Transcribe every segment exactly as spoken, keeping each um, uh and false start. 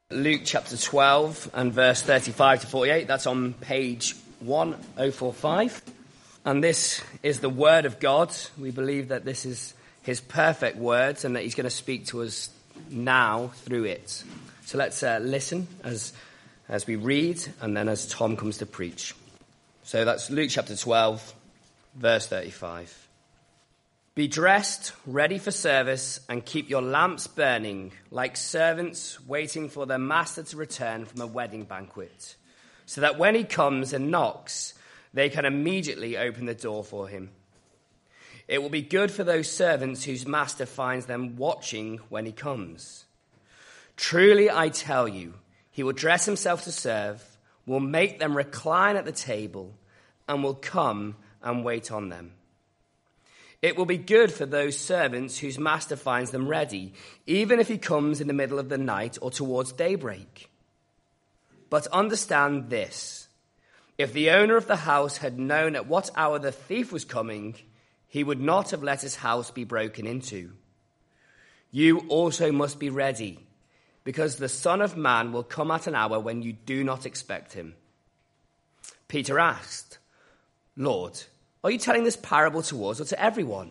Luke chapter twelve and verse thirty-five to forty-eight. That's on page ten forty-five. And this is the word of God. We believe that this is his perfect words and that he's going to speak to us now through it. So let's uh, listen as as we read and then as Tom comes to preach. So that's Luke chapter twelve, verse thirty-five. Be dressed, ready for service, and keep your lamps burning, like servants waiting for their master to return from a wedding banquet, so that when he comes and knocks, they can immediately open the door for him. It will be good for those servants whose master finds them watching when he comes. Truly, I tell you, he will dress himself to serve, will make them recline at the table, and will come and wait on them. It will be good for those servants whose master finds them ready, even if he comes in the middle of the night or towards daybreak. But understand this: if the owner of the house had known at what hour the thief was coming, he would not have let his house be broken into. You also must be ready, because the Son of Man will come at an hour when you do not expect him. Peter asked, Lord, are you telling this parable to us or to everyone?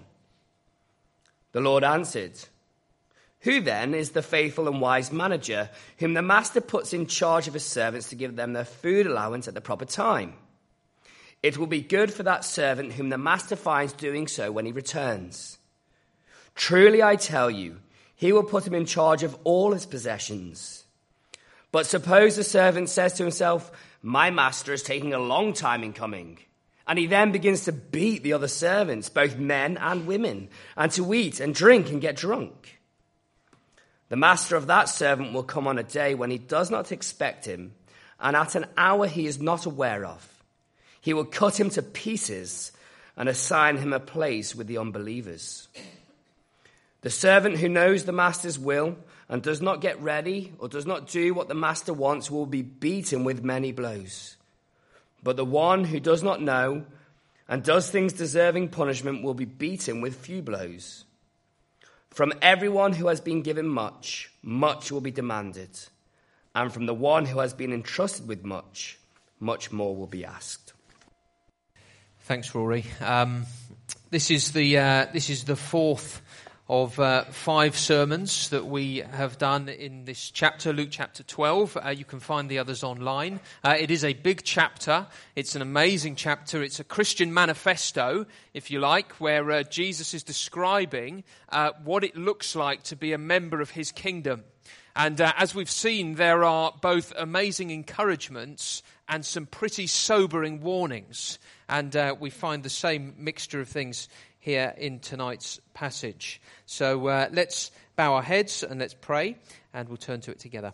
The Lord answered, Who then is the faithful and wise manager whom the master puts in charge of his servants to give them their food allowance at the proper time? It will be good for that servant whom the master finds doing so when he returns. Truly I tell you, he will put him in charge of all his possessions. But suppose the servant says to himself, My master is taking a long time in coming. And he then begins to beat the other servants, both men and women, and to eat and drink and get drunk. The master of that servant will come on a day when he does not expect him, and at an hour he is not aware of. He will cut him to pieces and assign him a place with the unbelievers. The servant who knows the master's will and does not get ready or does not do what the master wants will be beaten with many blows. But the one who does not know and does things deserving punishment will be beaten with few blows. From everyone who has been given much, much will be demanded. And from the one who has been entrusted with much, much more will be asked. Thanks, Rory. Um, this is the uh, this is the fourth of uh, five sermons that we have done in this chapter, Luke chapter twelve. Uh, you can find the others online. Uh, it is a big chapter. It's an amazing chapter. It's a Christian manifesto, if you like, where uh, Jesus is describing uh, what it looks like to be a member of his kingdom. And uh, as we've seen, there are both amazing encouragements and some pretty sobering warnings. And uh, we find the same mixture of things here in tonight's passage. So uh, let's bow our heads and let's pray, and we'll turn to it together.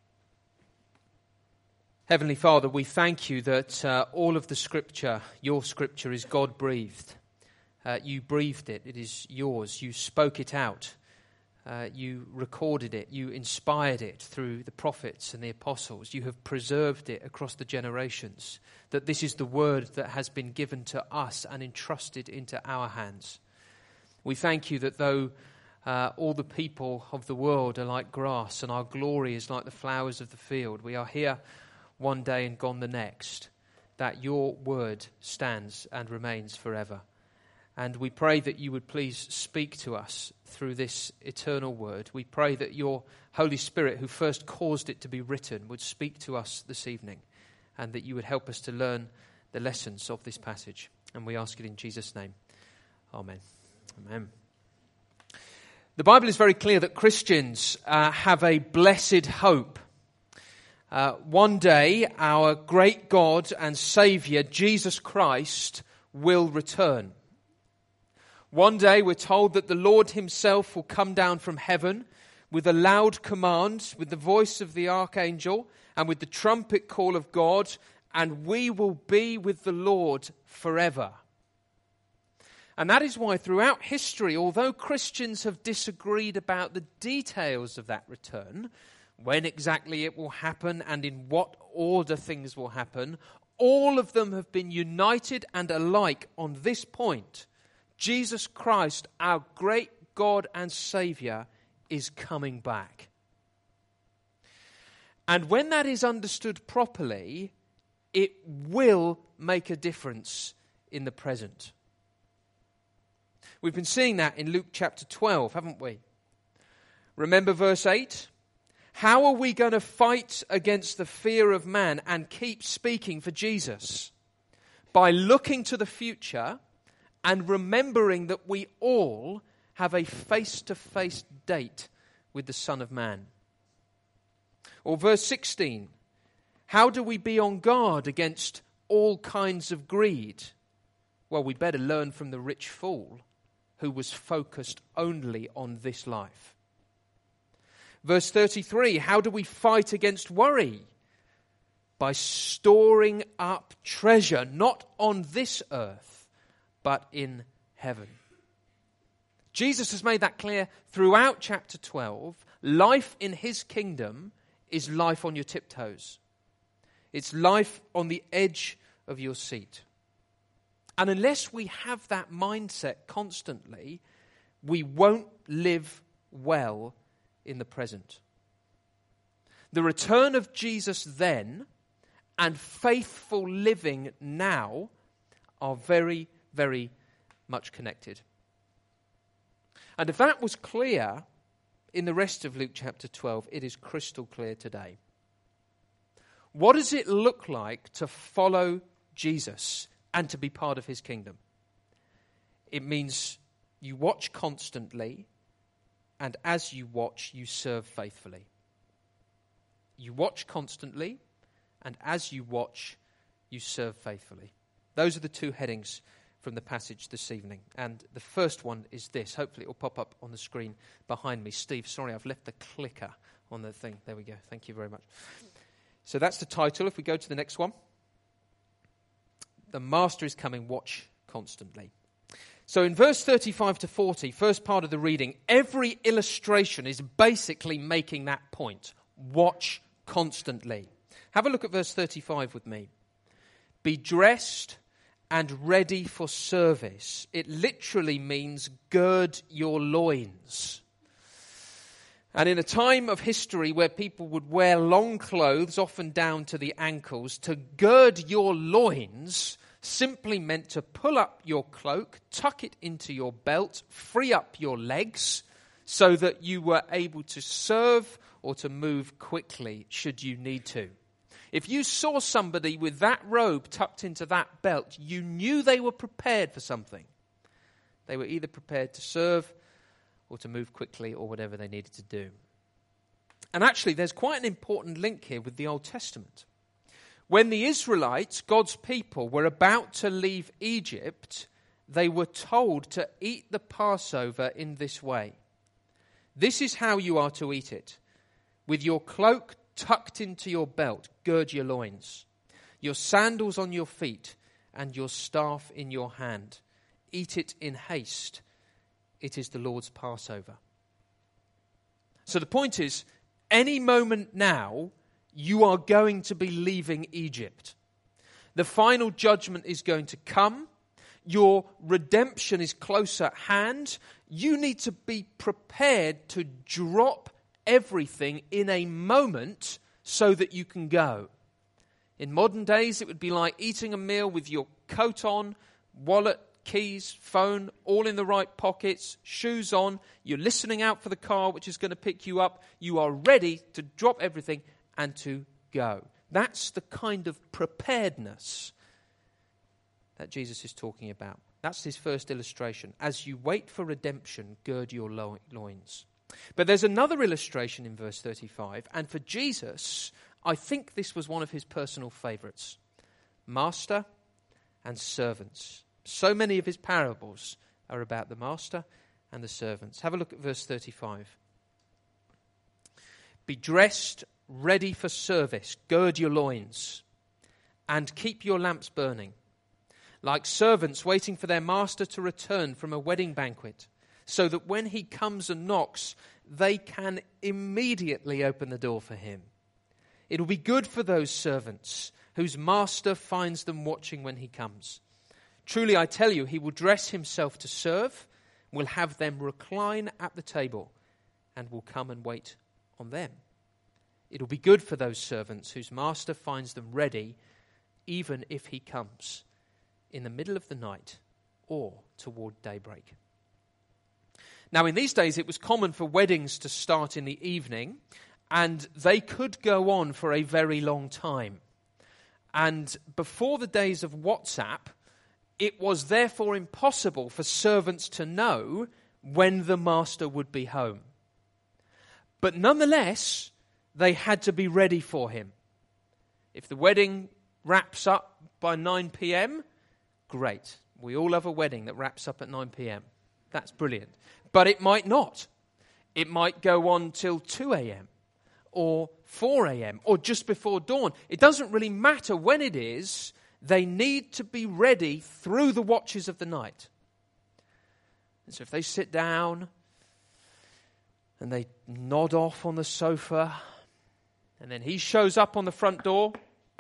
Heavenly Father, we thank you that uh, all of the scripture, your scripture, is God-breathed. Uh, you breathed it. It is yours. You spoke it out. Uh, you recorded it. You inspired it through the prophets and the apostles. You have preserved it across the generations. That this is the word that has been given to us and entrusted into our hands. We thank you that though uh, all the people of the world are like grass and our glory is like the flowers of the field, we are here one day and gone the next, that your word stands and remains forever. And we pray that you would please speak to us through this eternal word. We pray that your Holy Spirit, who first caused it to be written, would speak to us this evening, and that you would help us to learn the lessons of this passage. And we ask it in Jesus' name. Amen. Amen. The Bible is very clear that Christians uh, have a blessed hope. Uh, one day, our great God and Saviour, Jesus Christ, will return. One day we're told that the Lord himself will come down from heaven with a loud command, with the voice of the archangel, and with the trumpet call of God, and we will be with the Lord forever. And that is why throughout history, although Christians have disagreed about the details of that return, when exactly it will happen and in what order things will happen, all of them have been united and alike on this point. Jesus Christ, our great God and Saviour, is coming back. And when that is understood properly, it will make a difference in the present. We've been seeing that in Luke chapter twelve, haven't we? Remember verse eight? How are we going to fight against the fear of man and keep speaking for Jesus? By looking to the future and remembering that we all have a face-to-face date with the Son of Man. Or verse sixteen, how do we be on guard against all kinds of greed? Well, we'd better learn from the rich fool who was focused only on this life. Verse thirty-three, how do we fight against worry? By storing up treasure, not on this earth, but in heaven. Jesus has made that clear throughout chapter twelve. Life in his kingdom is life on your tiptoes. It's life on the edge of your seat. And unless we have that mindset constantly, we won't live well in the present. The return of Jesus then and faithful living now are very, very much connected. And if that was clear in the rest of Luke chapter twelve, it is crystal clear today. What does it look like to follow Jesus and to be part of his kingdom? It means you watch constantly, and as you watch, you serve faithfully. You watch constantly, and as you watch, you serve faithfully. Those are the two headings from the passage this evening. And the first one is this. Hopefully it will pop up on the screen behind me. Steve, sorry, I've left the clicker on the thing. There we go. Thank you very much. So that's the title. If we go to the next one. The Master is coming, watch constantly. So in verse thirty-five to forty, first part of the reading, every illustration is basically making that point. Watch constantly. Have a look at verse thirty-five with me. Be dressed and ready for service. It literally means gird your loins. And in a time of history where people would wear long clothes, often down to the ankles, to gird your loins simply meant to pull up your cloak, tuck it into your belt, free up your legs so that you were able to serve or to move quickly should you need to. If you saw somebody with that robe tucked into that belt, you knew they were prepared for something. They were either prepared to serve or to move quickly or whatever they needed to do. And actually, there's quite an important link here with the Old Testament. When the Israelites, God's people, were about to leave Egypt, they were told to eat the Passover in this way. This is how you are to eat it. With your cloak tucked into your belt, gird your loins, your sandals on your feet, and your staff in your hand. Eat it in haste. It is the Lord's Passover. So the point is, any moment now, you are going to be leaving Egypt. The final judgment is going to come. Your redemption is close at hand. You need to be prepared to drop everything in a moment so that you can go. In modern days, it would be like eating a meal with your coat on, wallet, keys, phone, all in the right pockets, shoes on. You're listening out for the car which is going to pick you up. You are ready to drop everything and to go. That's the kind of preparedness that Jesus is talking about. That's his first illustration. As you wait for redemption, gird your loins. But there's another illustration in verse thirty-five, and for Jesus, I think this was one of his personal favorites. Master and servants. So many of his parables are about the master and the servants. Have a look at verse thirty-five. Be dressed, ready for service, gird your loins, and keep your lamps burning, like servants waiting for their master to return from a wedding banquet, so that when he comes and knocks, they can immediately open the door for him. It will be good for those servants whose master finds them watching when he comes. Truly, I tell you, he will dress himself to serve, will have them recline at the table, and will come and wait on them. It'll be good for those servants whose master finds them ready, even if he comes in the middle of the night or toward daybreak. Now, in these days, it was common for weddings to start in the evening, and they could go on for a very long time. And before the days of WhatsApp, it was therefore impossible for servants to know when the master would be home. But nonetheless, they had to be ready for him. If the wedding wraps up by nine p.m., great. We all have a wedding that wraps up at nine p.m. That's brilliant. But it might not. It might go on till two a.m. or four a.m. or just before dawn. It doesn't really matter when it is. They need to be ready through the watches of the night. And so if they sit down and they nod off on the sofa, and then he shows up on the front door,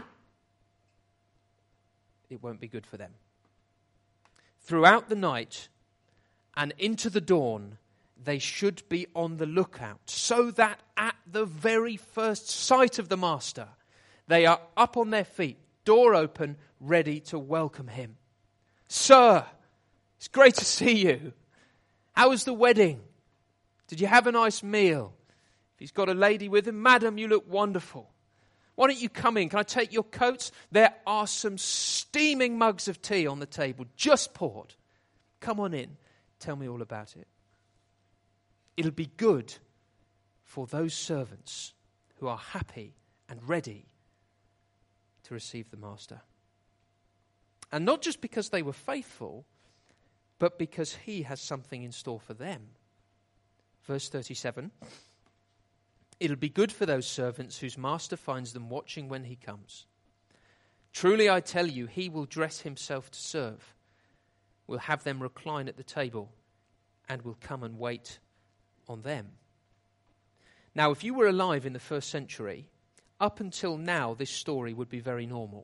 it won't be good for them. Throughout the night and into the dawn, they should be on the lookout, so that at the very first sight of the master, they are up on their feet, door open, ready to welcome him. Sir, it's great to see you. How was the wedding? Did you have a nice meal? If he's got a lady with him, madam, you look wonderful. Why don't you come in? Can I take your coats? There are some steaming mugs of tea on the table, just poured. Come on in. Tell me all about it. It'll be good for those servants who are happy and ready to receive the master. And not just because they were faithful, but because he has something in store for them. Verse thirty-seven. It'll be good for those servants whose master finds them watching when he comes. Truly I tell you, he will dress himself to serve, will have them recline at the table, and will come and wait on them. Now, if you were alive in the first century, up until now, this story would be very normal.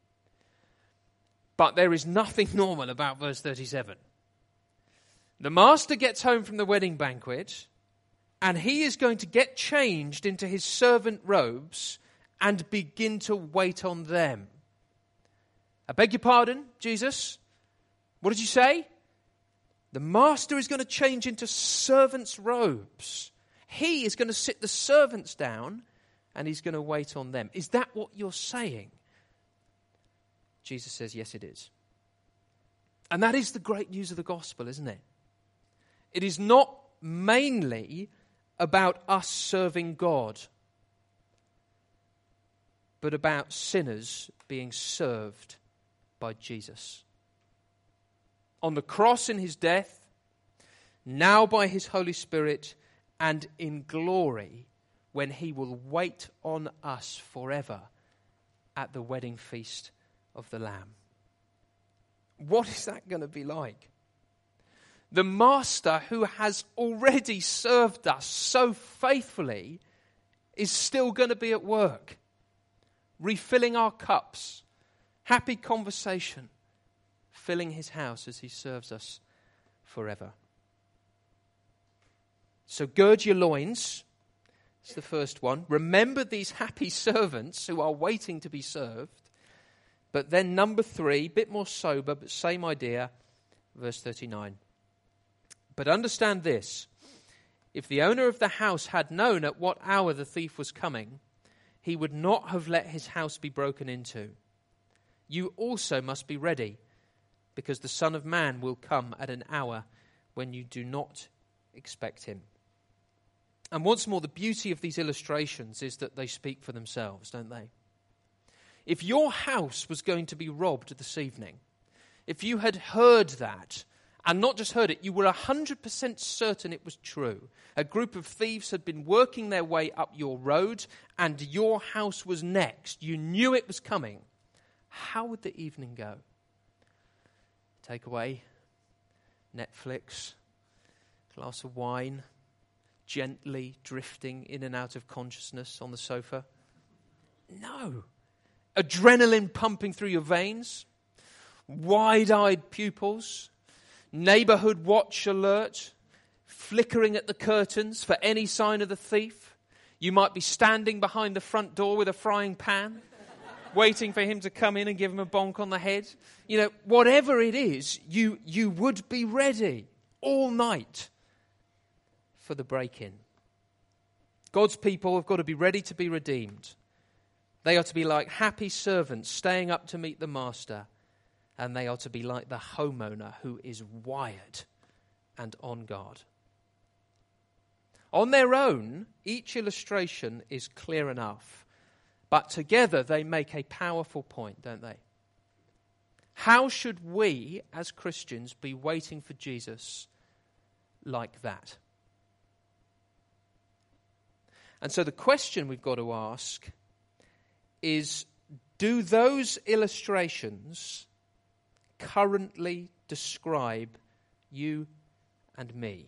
But there is nothing normal about verse thirty-seven. The master gets home from the wedding banquet, and he is going to get changed into his servant robes and begin to wait on them. I beg your pardon, Jesus? What did you say? The master is going to change into servant's robes. He is going to sit the servants down and he's going to wait on them. Is that what you're saying? Jesus says, yes, it is. And that is the great news of the gospel, isn't it? It is not mainly about us serving God, but about sinners being served by Jesus. On the cross in his death, now by his Holy Spirit, and in glory when he will wait on us forever at the wedding feast of the Lamb. What is that going to be like? The master who has already served us so faithfully is still going to be at work, refilling our cups, happy conversation, filling his house as he serves us forever. So gird your loins. It's the first one. Remember these happy servants who are waiting to be served. But then number three, bit more sober, but same idea, verse thirty-nine. But understand this, if the owner of the house had known at what hour the thief was coming, he would not have let his house be broken into. You also must be ready, because the Son of Man will come at an hour when you do not expect him. And once more, the beauty of these illustrations is that they speak for themselves, don't they? If your house was going to be robbed this evening, if you had heard that, and not just heard it, you were one hundred percent certain it was true. A group of thieves had been working their way up your road, and your house was next. You knew it was coming. How would the evening go? Takeaway, Netflix, glass of wine, gently drifting in and out of consciousness on the sofa? No. Adrenaline pumping through your veins, wide-eyed pupils, neighborhood watch alert, flickering at the curtains for any sign of the thief. You might be standing behind the front door with a frying pan, waiting for him to come in and give him a bonk on the head. You know, whatever it is, you, you would be ready all night for the break-in. God's people have got to be ready to be redeemed. They are to be like happy servants staying up to meet the master, and they are to be like the homeowner who is wired and on guard. On their own, each illustration is clear enough, but together they make a powerful point, don't they? How should we, as Christians, be waiting for Jesus like that? And so the question we've got to ask is, do those illustrations currently describe you and me?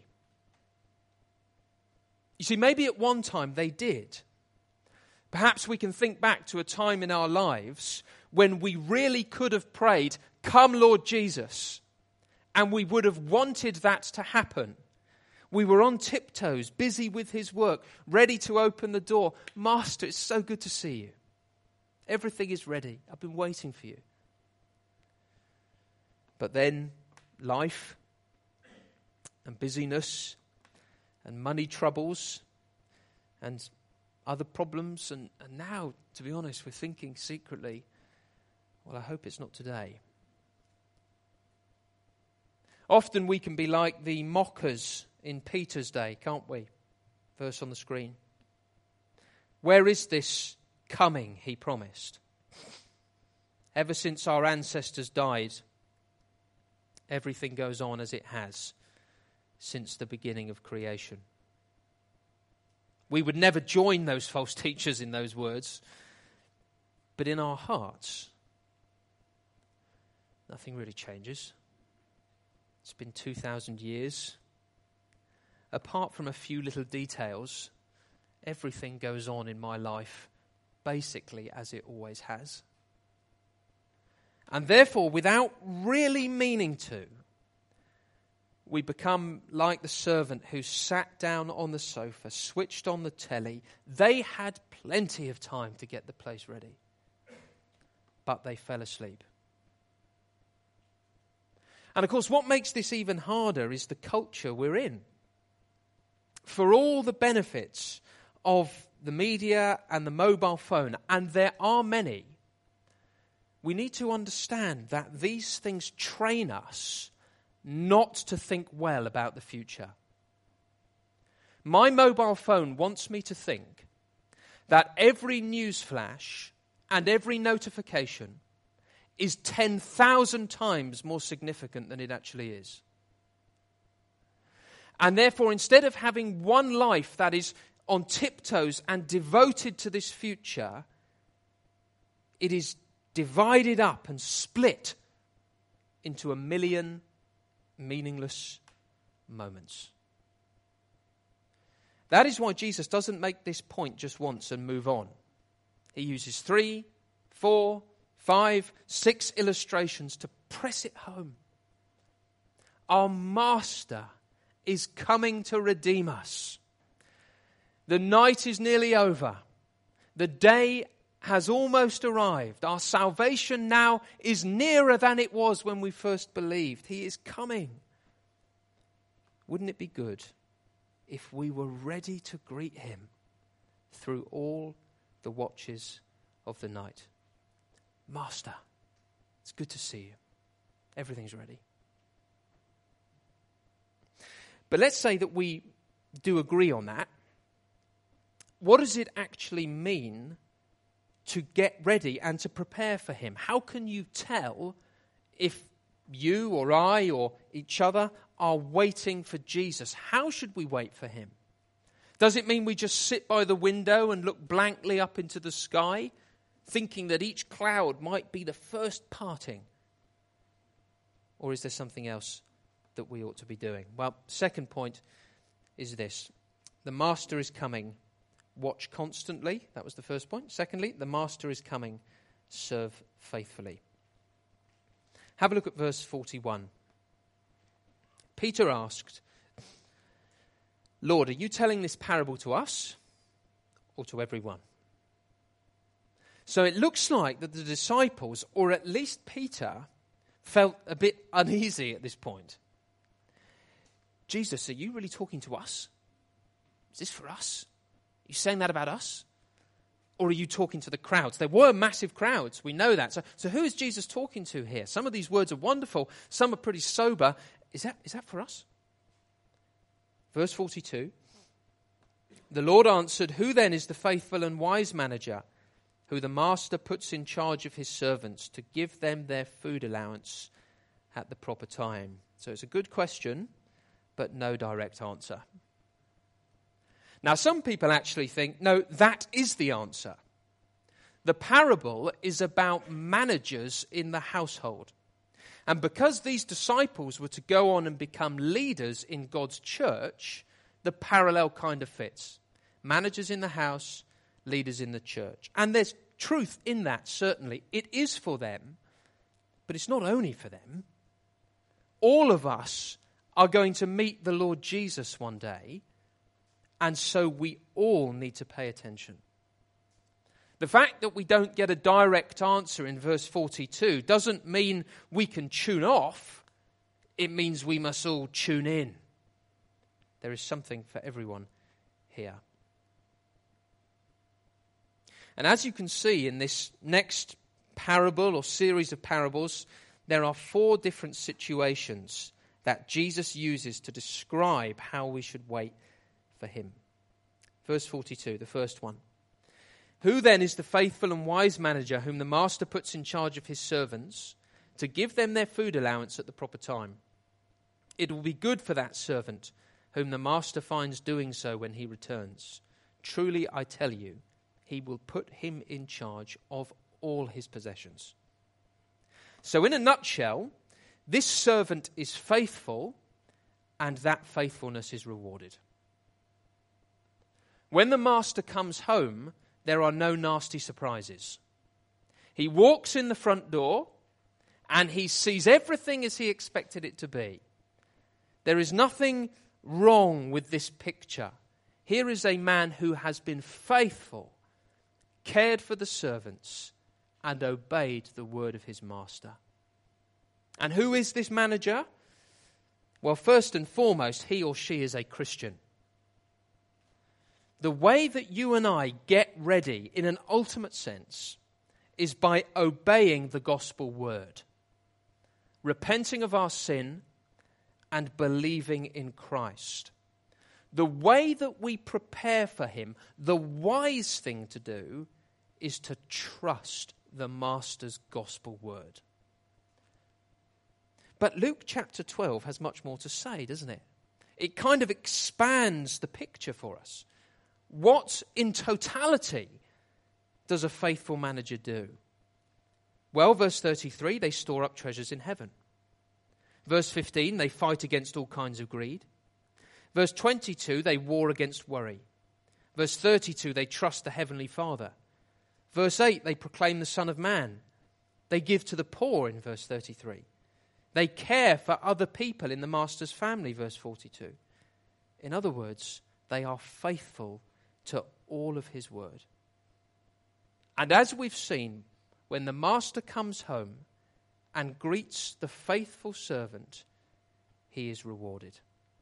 You see, maybe at one time they did. Perhaps we can think back to a time in our lives when we really could have prayed, "Come, Lord Jesus," and we would have wanted that to happen. We were on tiptoes, busy with his work, ready to open the door. "Master, it's so good to see you. Everything is ready. I've been waiting for you." But then life and busyness and money troubles and other problems. And, and now, to be honest, we're thinking secretly, well, I hope it's not today. Often we can be like the mockers in Peter's day, can't we? Verse on the screen. Where is this coming he promised? Ever since our ancestors died, everything goes on as it has since the beginning of creation. We would never join those false teachers in those words, but in our hearts, nothing really changes. It's been two thousand years. Apart from a few little details, everything goes on in my life basically as it always has. And therefore, without really meaning to, we become like the servant who sat down on the sofa, switched on the telly. They had plenty of time to get the place ready, but they fell asleep. And of course, what makes this even harder is the culture we're in. For all the benefits of the media and the mobile phone, and there are many, we need to understand that these things train us not to think well about the future. My mobile phone wants me to think that every news flash and every notification is ten thousand times more significant than it actually is. And therefore, instead of having one life that is on tiptoes and devoted to this future, it is divided up and split into a million meaningless moments. That is why Jesus doesn't make this point just once and move on. He uses three, four, five, six illustrations to press it home. Our Master is coming to redeem us. The night is nearly over. The day has almost arrived. Our salvation now is nearer than it was when we first believed. He is coming. Wouldn't it be good if we were ready to greet him through all the watches of the night? Master, it's good to see you. Everything's ready. But let's say that we do agree on that. What does it actually mean to get ready and to prepare for him? How can you tell if you or I or each other are waiting for Jesus? How should we wait for him? Does it mean we just sit by the window and look blankly up into the sky, thinking that each cloud might be the first parting? Or is there something else that we ought to be doing? Well, second point is this. The Master is coming. Watch constantly. That was the first point. Secondly, the Master is coming. Serve faithfully. Have a look at verse forty-one. Peter asked, Lord, are you telling this parable to us or to everyone? So it looks like that the disciples, or at least Peter, felt a bit uneasy at this point. Jesus, are you really talking to us? Is this for us? Are you saying that about us? Or are you talking to the crowds? There were massive crowds. We know that. So, so who is Jesus talking to here? Some of these words are wonderful. Some are pretty sober. Is that, is that for us? Verse forty-two. The Lord answered, who then is the faithful and wise manager, who the master puts in charge of his servants to give them their food allowance at the proper time? So it's a good question, but no direct answer. Now, some people actually think, no, that is the answer. The parable is about managers in the household. And because these disciples were to go on and become leaders in God's church, the parallel kind of fits. Managers in the house, leaders in the church. And there's truth in that, certainly. It is for them, but it's not only for them. All of us are going to meet the Lord Jesus one day, and so we all need to pay attention. The fact that we don't get a direct answer in verse forty-two doesn't mean we can tune off. It means we must all tune in. There is something for everyone here. And as you can see in this next parable or series of parables, there are four different situations that Jesus uses to describe how we should wait for him. Verse forty-two, the first one. Who then is the faithful and wise manager whom the master puts in charge of his servants to give them their food allowance at the proper time? It will be good for that servant whom the master finds doing so when he returns. Truly, I tell you, he will put him in charge of all his possessions. So in a nutshell, this servant is faithful, and that faithfulness is rewarded. When the master comes home, there are no nasty surprises. He walks in the front door, and he sees everything as he expected it to be. There is nothing wrong with this picture. Here is a man who has been faithful, cared for the servants, and obeyed the word of his master. And who is this manager? Well, first and foremost, he or she is a Christian. The way that you and I get ready in an ultimate sense is by obeying the gospel word, repenting of our sin and believing in Christ. The way that we prepare for him, the wise thing to do, is to trust the master's gospel word. But Luke chapter twelve has much more to say, doesn't it? It kind of expands the picture for us. What in totality does a faithful manager do? Well, verse thirty-three, they store up treasures in heaven. Verse fifteen, they fight against all kinds of greed. Verse twenty-two, they war against worry. Verse thirty-two, they trust the Heavenly Father. Verse eight, they proclaim the Son of Man. They give to the poor in verse thirty-three. They care for other people in the Master's family, verse forty-two. In other words, they are faithful to all of his word. And as we've seen, when the Master comes home and greets the faithful servant, he is rewarded.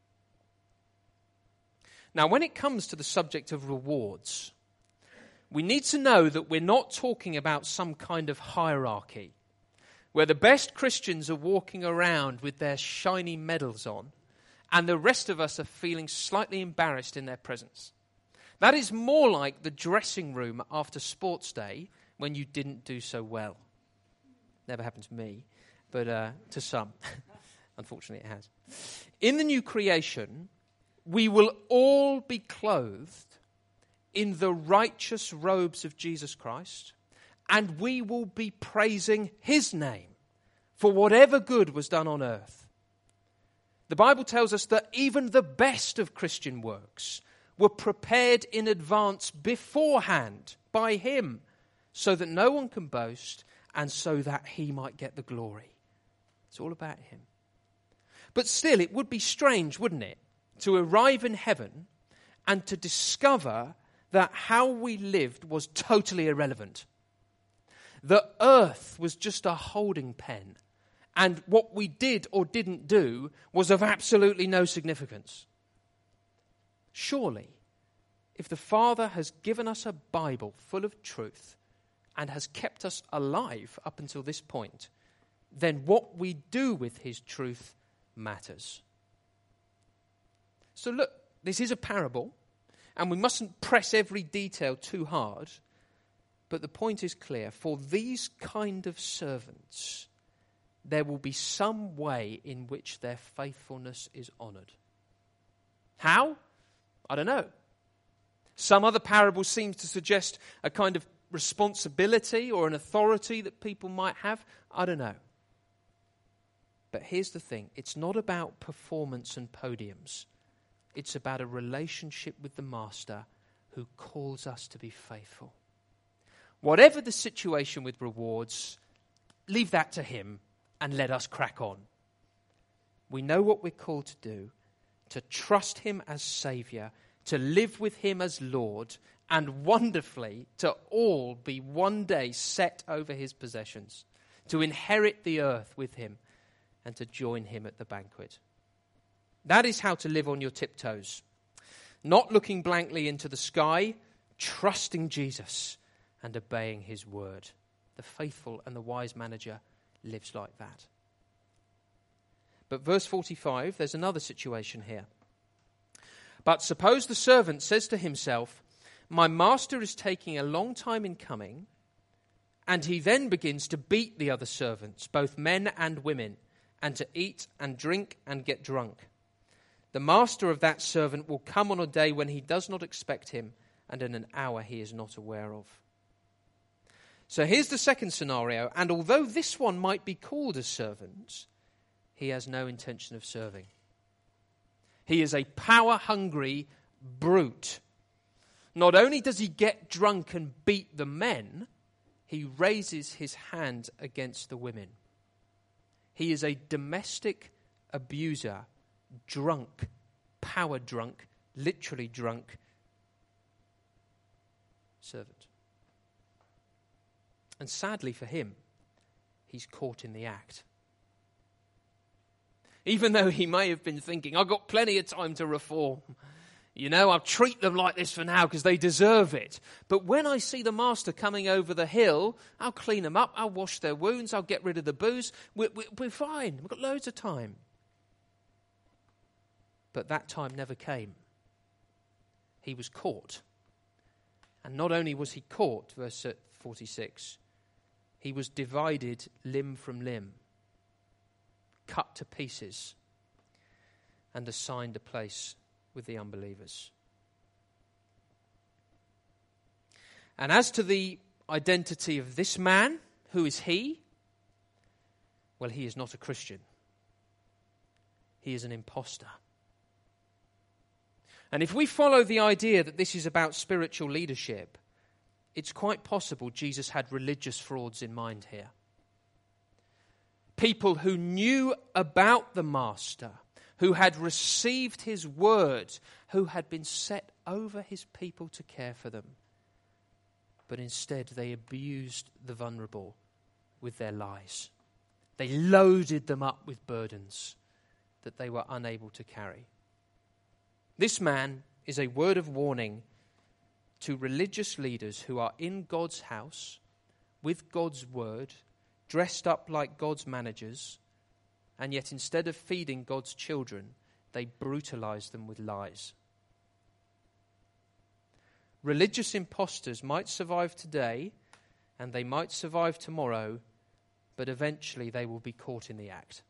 Now, when it comes to the subject of rewards, we need to know that we're not talking about some kind of hierarchy where the best Christians are walking around with their shiny medals on and the rest of us are feeling slightly embarrassed in their presence. That is more like the dressing room after sports day when you didn't do so well. Never happened to me, but uh, to some. Unfortunately, it has. In the new creation, we will all be clothed in the righteous robes of Jesus Christ, and we will be praising his name for whatever good was done on earth. The Bible tells us that even the best of Christian works were prepared in advance beforehand by him, so that no one can boast and so that he might get the glory. It's all about him. But still, it would be strange, wouldn't it, to arrive in heaven and to discover that how we lived was totally irrelevant. The earth was just a holding pen, and what we did or didn't do was of absolutely no significance. Surely, if the Father has given us a Bible full of truth and has kept us alive up until this point, then what we do with his truth matters. So look, this is a parable, and we mustn't press every detail too hard, but the point is clear. For these kind of servants, there will be some way in which their faithfulness is honoured. How? I don't know. Some other parable seems to suggest a kind of responsibility or an authority that people might have. I don't know. But here's the thing. It's not about performance and podiums. It's about a relationship with the Master who calls us to be faithful. Whatever the situation with rewards, leave that to him and let us crack on. We know what we're called to do, to trust him as Saviour, to live with him as Lord, and wonderfully to all be one day set over his possessions, to inherit the earth with him and to join him at the banquet. That is how to live on your tiptoes, not looking blankly into the sky, trusting Jesus and obeying his word. The faithful and the wise manager lives like that. But verse forty-five, there's another situation here. But suppose the servant says to himself, my master is taking a long time in coming, and he then begins to beat the other servants, both men and women, and to eat and drink and get drunk. The master of that servant will come on a day when he does not expect him, and in an hour he is not aware of. So here's the second scenario, and although this one might be called a servant, he has no intention of serving. He is a power-hungry brute. Not only does he get drunk and beat the men, he raises his hand against the women. He is a domestic abuser, drunk, power drunk, literally drunk servant. And sadly for him, he's caught in the act. Even though he may have been thinking, I've got plenty of time to reform. You know, I'll treat them like this for now because they deserve it. But when I see the master coming over the hill, I'll clean them up, I'll wash their wounds, I'll get rid of the booze. We're, we're fine, we've got loads of time. But that time never came. He was caught. And not only was he caught, verse forty-six, he was divided limb from limb, cut to pieces, and assigned a place with the unbelievers. And as to the identity of this man, who is he? Well, he is not a Christian. He is an imposter. And if we follow the idea that this is about spiritual leadership, it's quite possible Jesus had religious frauds in mind here. People who knew about the Master, who had received his word, who had been set over his people to care for them. But instead they abused the vulnerable with their lies. They loaded them up with burdens that they were unable to carry. This man is a word of warning to religious leaders who are in God's house, with God's word, dressed up like God's managers, and yet instead of feeding God's children, they brutalize them with lies. Religious impostors might survive today, and they might survive tomorrow, but eventually they will be caught in the act.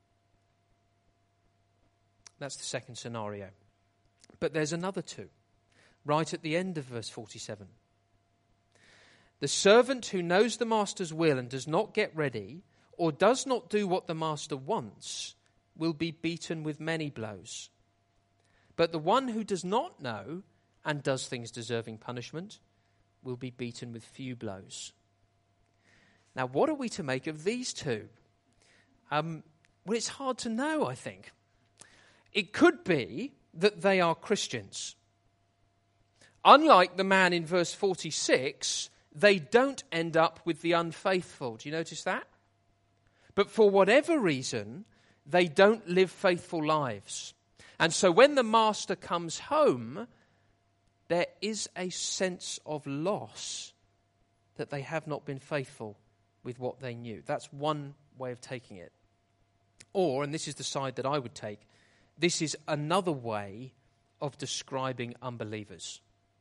That's the second scenario. But there's another two, right at the end of verse forty-seven. The servant who knows the master's will and does not get ready, or does not do what the master wants, will be beaten with many blows. But the one who does not know and does things deserving punishment will be beaten with few blows. Now, what are we to make of these two? Um, well, it's hard to know, I think. It could be that they are Christians. Unlike the man in verse forty-six, they don't end up with the unfaithful. Do you notice that? But for whatever reason, they don't live faithful lives. And so when the master comes home, there is a sense of loss that they have not been faithful with what they knew. That's one way of taking it. Or, and this is the side that I would take, this is another way of describing unbelievers.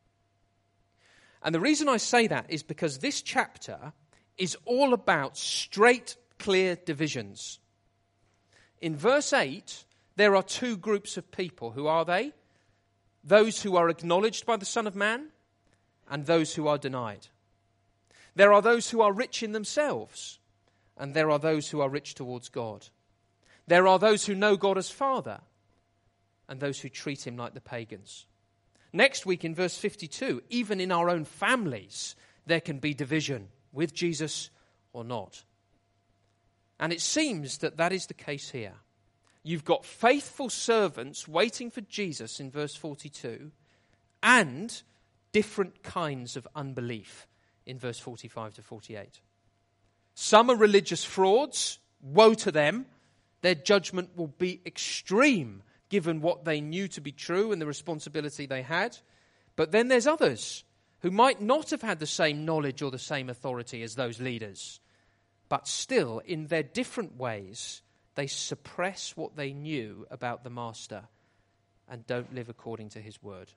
And the reason I say that is because this chapter is all about straight, clear divisions. In verse eight, there are two groups of people. Who are they? Those who are acknowledged by the Son of Man and those who are denied. There are those who are rich in themselves, and there are those who are rich towards God. There are those who know God as Father, and those who treat him like the pagans. Next week in verse fifty-two, even in our own families, there can be division with Jesus or not. And it seems that that is the case here. You've got faithful servants waiting for Jesus in verse forty-two, and different kinds of unbelief in verse forty-five to forty-eight. Some are religious frauds. Woe to them. Their judgment will be extreme given what they knew to be true and the responsibility they had. But then there's others who might not have had the same knowledge or the same authority as those leaders. But still, in their different ways, they suppress what they knew about the master and don't live according to his word.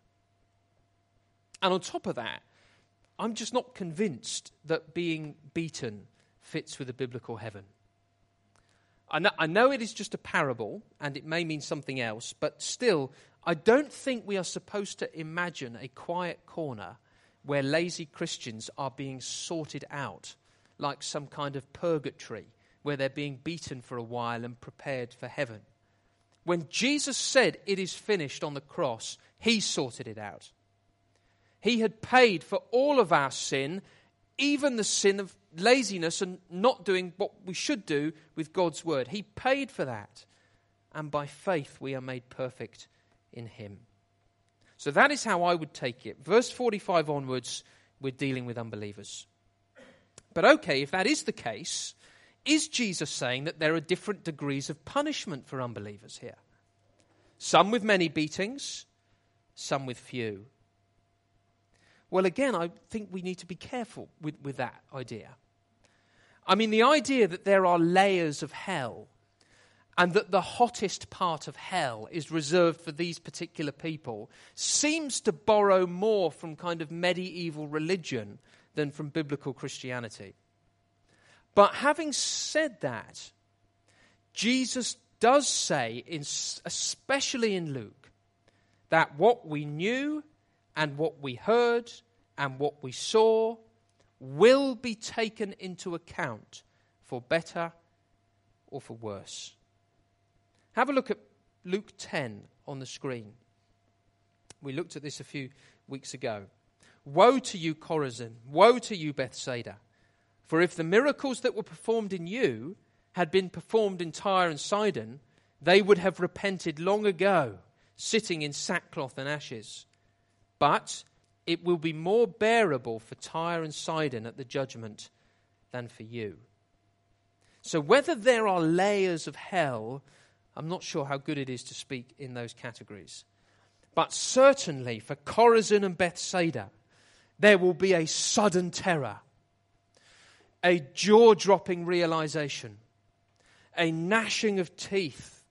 And on top of that, I'm just not convinced that being beaten fits with a biblical heaven. I know, I know it is just a parable, and it may mean something else, but still, I don't think we are supposed to imagine a quiet corner where lazy Christians are being sorted out like some kind of purgatory, where they're being beaten for a while and prepared for heaven. When Jesus said it is finished on the cross, he sorted it out. He had paid for all of our sin, even the sin of laziness and not doing what we should do with God's word. He paid for that. And by faith we are made perfect in him. So that is how I would take it. Verse forty-five onwards, we're dealing with unbelievers. But okay, if that is the case, is Jesus saying that there are different degrees of punishment for unbelievers here? Some with many beatings, some with few. Well, again, I think we need to be careful with, with that idea. I mean, the idea that there are layers of hell and that the hottest part of hell is reserved for these particular people seems to borrow more from kind of medieval religion than from biblical Christianity. But having said that, Jesus does say, in, especially in Luke, that what we knew and what we heard and what we saw will be taken into account for better or for worse. Have a look at Luke ten on the screen. We looked at this a few weeks ago. Woe to you, Chorazin! Woe to you, Bethsaida! For if the miracles that were performed in you had been performed in Tyre and Sidon, they would have repented long ago, sitting in sackcloth and ashes. But it will be more bearable for Tyre and Sidon at the judgment than for you. So whether there are layers of hell, I'm not sure how good it is to speak in those categories. But certainly for Chorazin and Bethsaida, there will be a sudden terror, a jaw-dropping realization, a gnashing of teeth.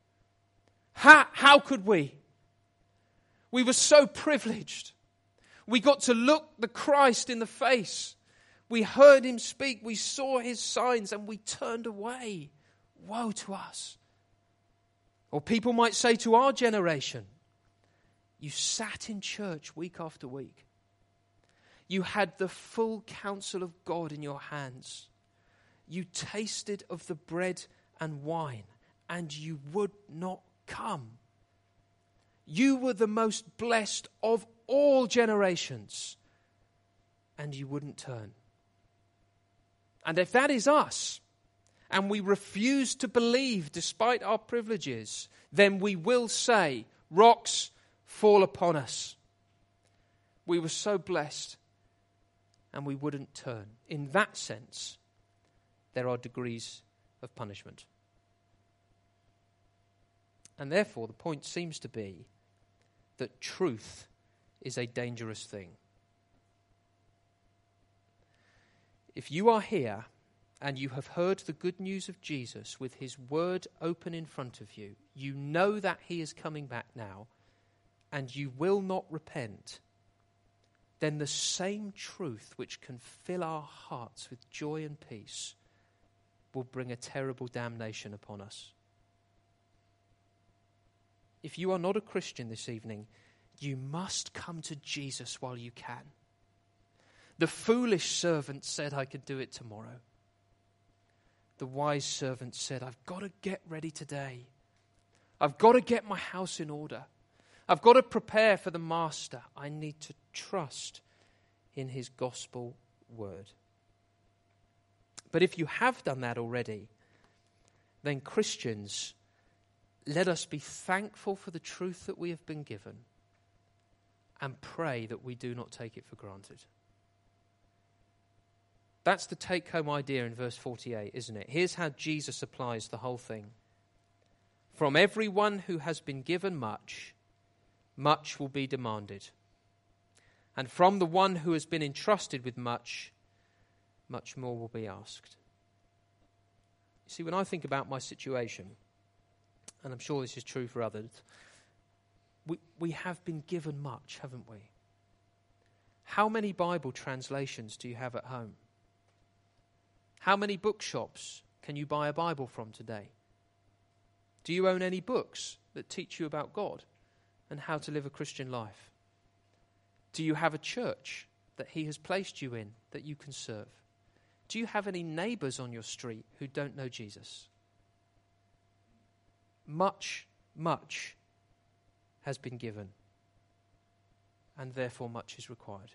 How, how could we? We were so privileged. We got to look the Christ in the face. We heard him speak. We saw his signs and we turned away. Woe to us. Or people might say to our generation, you sat in church week after week. You had the full counsel of God in your hands. You tasted of the bread and wine, and you would not come. You were the most blessed of all generations, and you wouldn't turn. And if that is us, and we refuse to believe despite our privileges, then we will say, rocks fall upon us. We were so blessed, and we wouldn't turn. In that sense, there are degrees of punishment. And therefore, the point seems to be that truth is a dangerous thing. If you are here and you have heard the good news of Jesus with his word open in front of you, you know that he is coming back now, and you will not repent, then the same truth which can fill our hearts with joy and peace will bring a terrible damnation upon us. If you are not a Christian this evening, you must come to Jesus while you can. The foolish servant said, I could do it tomorrow. The wise servant said, I've got to get ready today. I've got to get my house in order. I've got to prepare for the master. I need to trust in his gospel word. But if you have done that already, then Christians, let us be thankful for the truth that we have been given and pray that we do not take it for granted. That's the take-home idea in verse forty-eight, isn't it? Here's how Jesus applies the whole thing. From everyone who has been given much, much will be demanded. And from the one who has been entrusted with much, much more will be asked. You see, when I think about my situation, and I'm sure this is true for others, we, we have been given much, haven't we? How many Bible translations do you have at home? How many bookshops can you buy a Bible from today? Do you own any books that teach you about God and how to live a Christian life? Do you have a church that he has placed you in that you can serve? Do you have any neighbours on your street who don't know Jesus? Much, much has been given, and therefore much is required.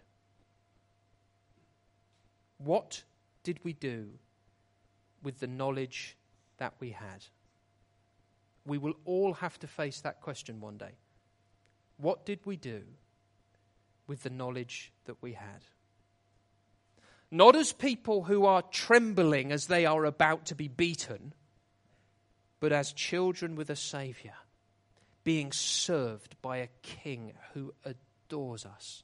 What did we do with the knowledge that we had? We will all have to face that question one day. What did we do with the knowledge that we had? Not as people who are trembling as they are about to be beaten, but as children with a Saviour, being served by a King who adores us.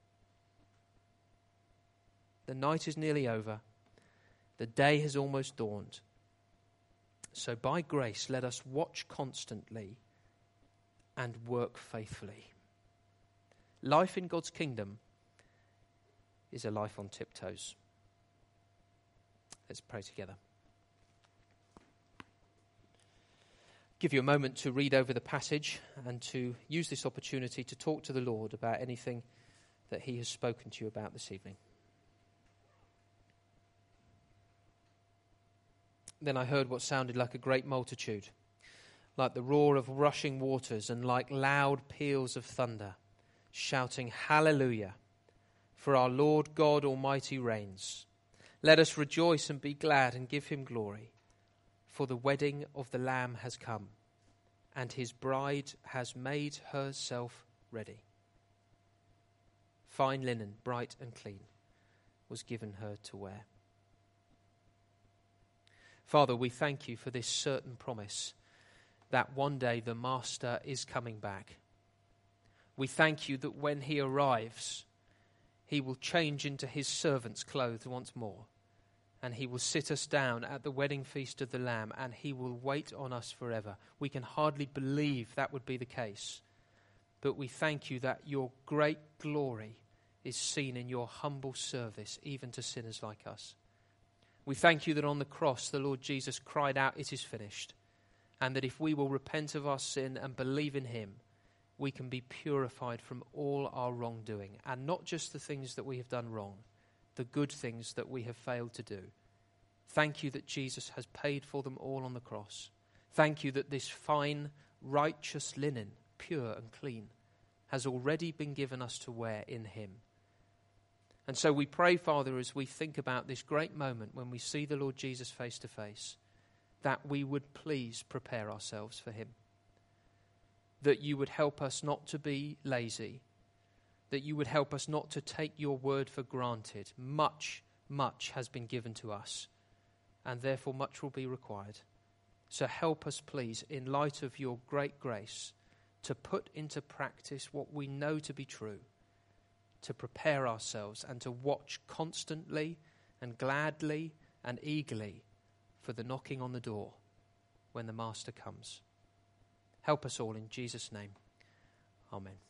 The night is nearly over. The day has almost dawned. So by grace, let us watch constantly and work faithfully. Life in God's kingdom is a life on tiptoes. Let's pray together. Give you a moment to read over the passage and to use this opportunity to talk to the Lord about anything that he has spoken to you about this evening. Then I heard what sounded like a great multitude, like the roar of rushing waters and like loud peals of thunder, shouting, Hallelujah, for our Lord God Almighty reigns. Let us rejoice and be glad and give him glory, for the wedding of the Lamb has come, and his bride has made herself ready. Fine linen, bright and clean, was given her to wear. Father, we thank you for this certain promise that one day the Master is coming back. We thank you that when he arrives, he will change into his servant's clothes once more, and he will sit us down at the wedding feast of the Lamb, and he will wait on us forever. We can hardly believe that would be the case, but we thank you that your great glory is seen in your humble service, even to sinners like us. We thank you that on the cross the Lord Jesus cried out, it is finished, and that if we will repent of our sin and believe in him, we can be purified from all our wrongdoing, and not just the things that we have done wrong, the good things that we have failed to do. Thank you that Jesus has paid for them all on the cross. Thank you that this fine, righteous linen, pure and clean, has already been given us to wear in him. And so we pray, Father, as we think about this great moment when we see the Lord Jesus face to face, that we would please prepare ourselves for him. That you would help us not to be lazy, that you would help us not to take your word for granted. Much, much has been given to us, and therefore much will be required. So help us, please, in light of your great grace, to put into practice what we know to be true, to prepare ourselves and to watch constantly and gladly and eagerly for the knocking on the door when the Master comes. Help us all in Jesus' name. Amen.